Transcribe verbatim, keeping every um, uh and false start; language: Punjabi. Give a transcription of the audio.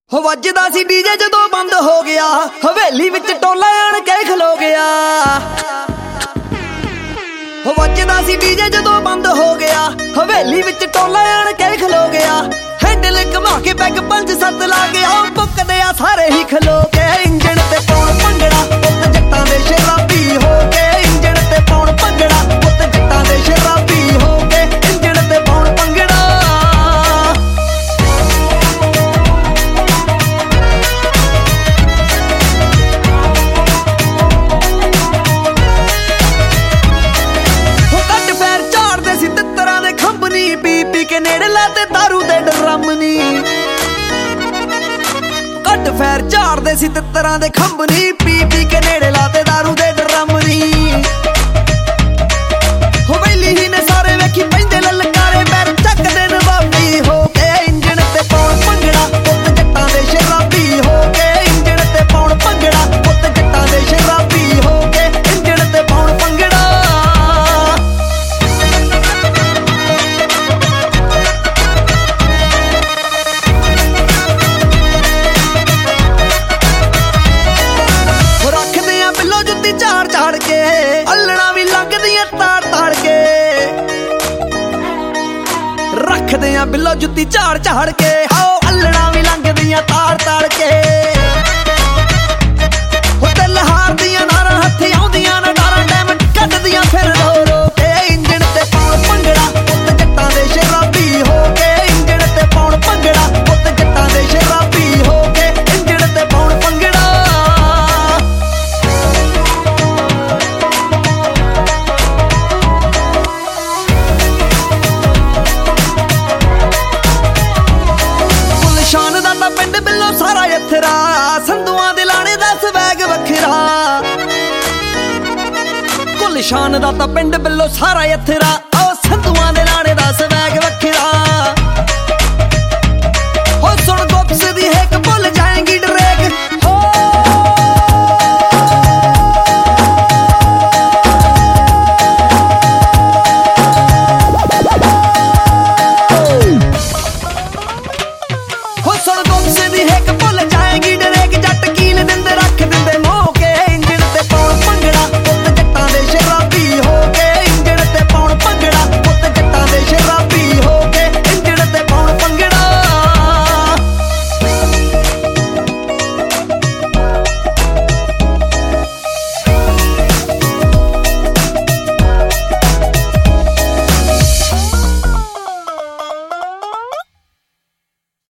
ਹੋ ਵੱਜਦਾ ਸੀ ਡੀਜੇ ਜਦੋਂ ਬੰਦ ਹੋ ਗਿਆ, ਹਵੇਲੀ ਵਿੱਚ ਟੋਲਾ ਆਣ ਕੇ ਖਲੋ ਗਿਆ। ਹੋ ਵੱਜਦਾ ਸੀ ਡੀਜੇ ਜਦੋਂ ਬੰਦ ਹੋ ਗਿਆ, ਹਵੇਲੀ ਵਿੱਚ ਟੋਲਾ ਆਣ ਕੇ ਖਲੋ ਗਿਆ। ਹੈਂਡਲ ਘੁਮਾ ਕੇ ਪੈਗ ਪੰਜ ਸੱਤ ਲਾ ਗਿਆ, ਪੁੱਕਦੇ ਆ ਸਾਰੇ ਹੀ ਖਲੋ ਕੇ। ਇੰਜਣ ਤੇ ਪਾਉਣ ਭੰਗੜਾ ਪੁੱਤ ਜੱਟਾਂ ਦੇ ਸ਼ਰਾਬੀ ਹੋ ਕੇ, ਇੰਜਣ ਤੇ ਪਾਉਣ ਭੰਗੜਾ ਪੁੱਤ ਜੱਟਾਂ ਦੇ ਸ਼ਰਾਬੀ ਹੋ ਕੇ, ਇੰਜਣ ਤੇ ਪਾਉਣ ਭੰਗੜਾ। ਪੀ ਪੀ ਕੇ ਨੇੜੇ ਲਾਤੇ ਦਾਰੂ ਦੇ ਡਰਮ ਨੀ, ਘੱਟ ਫੈਰ ਝਾੜਦੇ ਸੀ ਤਿੱਤਰਾਂ ਦੇ ਖੰਭ ਨੀ। ਪੀ ਪੀ ਕੇ ਨੇੜੇ ਲਾਤੇ ਦਾਰੂ ਦੇ ਡਰਮ ਨੀ। ਹਵੇਲੀ ਹੀ ਨੇ ਸਾਰੇ ਵੇਖੀ ਪੈਂਦੇ ਲਲਕਾਰੇ, ਪੈਰ ਚੱਕਦੇ ਨਵਾਬੀ ਹੋ ਕੇ। ਇੰਜਣ ਤੇ ਪਾਉਣ ਭੰਗੜਾ ਪੁੱਤ ਜੱਟਾਂ ਦੇ ਸ਼ਰਾਬੀ ਹੋ ਕੇ, ਇੰਜਣ ਤੇ ਪਾਉਣ ਭੰਗੜਾ ਪੁੱਤ ਜੱਟਾਂ ਦੇ ਸ਼ਰਾਬੀ ਹੋ ਕੇ, ਇੰਜਣ ਤੇ ਪਾਉਣ ਭੰਗੜਾ। ਝਾੜ ਝਾੜ ਕੇ ਅੱਲਣਾ ਵੀ ਲੰਘਦੀਆਂ ਤਾੜ ਤਾੜ ਕੇ, ਰੱਖਦੇ ਆ ਬਿੱਲੋ ਜੁੱਤੀ ਝਾੜ ਝਾੜ ਕੇ। ਆਓ ਅੱਲਣਾ ਵੀ ਲੰਘਦੀਆਂ ਤਾੜ ਤਾੜ ਕੇ, ਹੋ ਦਿਲ ਹਾਰਦੀਆਂ ਨਾਰਾਂ ਹੱਥੀ ਆਉਂਦੀਆਂ ਨਾ ਡਾਰਾਂ, ਡੈਮੰਡ ਕੱਢਦੀਆਂ ਫਿਰ ਰੋ ਰੋ ਕੇ। ਇੰਜਣ ਤੇ ਪਾਉਣ ਭੰਗੜਾ ਪੁੱਤ ਜੱਟਾਂ ਦੇ ਸ਼ਰਾਬੀ ਹੋ ਕੇ, ਇੰਜਣ ਤੇ ਪਾਉਣ ਭੰਗੜਾ ਪੁੱਤ ਜੱਟਾਂ ਦੇ ਸ਼ਰਾਬੀ ਹੋ ਕੇ, ਇੰਜਣ ਤੇ ਪਾਉਣ ਭੰਗੜਾ। ਸ਼ਾਨ ਦਾ ਤਾਂ ਪਿੰਡ ਬਿੱਲੋ ਸਾਰਾ ਯਥਰਾ, ਸੰਧੂਆਂ ਦੇ ਲਾਣੇ ਦਾ ਸਵੈਗ ਵੱਖਰਾ। ਕੁੱਲ ਸ਼ਾਨ ਦਾ ਤਾਂ ਪਿੰਡ ਬਿੱਲੋ ਸਾਰਾ ਯਥਰਾ, ਆਓ ਸੰਧੂਆਂ ਦੇ ਲਾਣੇ ਦਾ ਸਵੈਗ ਵੱਖਰਾ। ਹੋ ਸੁਣ ਗੁੱਪਸ ਦੀ ਹੇਕ ਭੁੱਲ ਜਾਏਂਗੀ ਡਰੇਕ ਹੋ, ਹੋ ਸੁਣ ਗੁੱਪਸ ਦੀ ਹੇਕ